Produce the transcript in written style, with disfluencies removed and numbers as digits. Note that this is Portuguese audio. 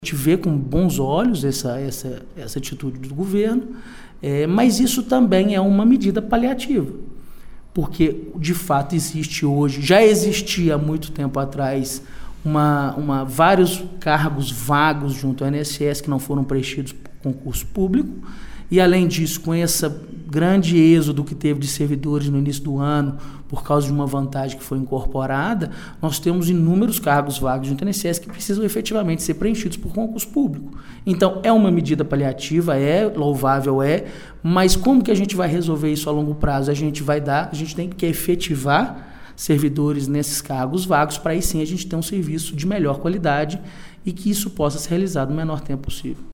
A gente vê com bons olhos essa atitude do governo, mas isso também é uma medida paliativa, porque de fato existe hoje, já existia há muito tempo atrás, vários cargos vagos junto ao INSS que não foram preenchidos por concurso público, e além disso, com esse grande êxodo que teve de servidores no início do ano, por causa de uma vantagem que foi incorporada, nós temos inúmeros cargos vagos junto ao INSS que precisam efetivamente ser preenchidos por concurso público. Então, é uma medida paliativa, é louvável, mas como que a gente vai resolver isso a longo prazo? A gente tem que efetivar servidores nesses cargos vagos, para aí sim a gente ter um serviço de melhor qualidade e que isso possa ser realizado no menor tempo possível.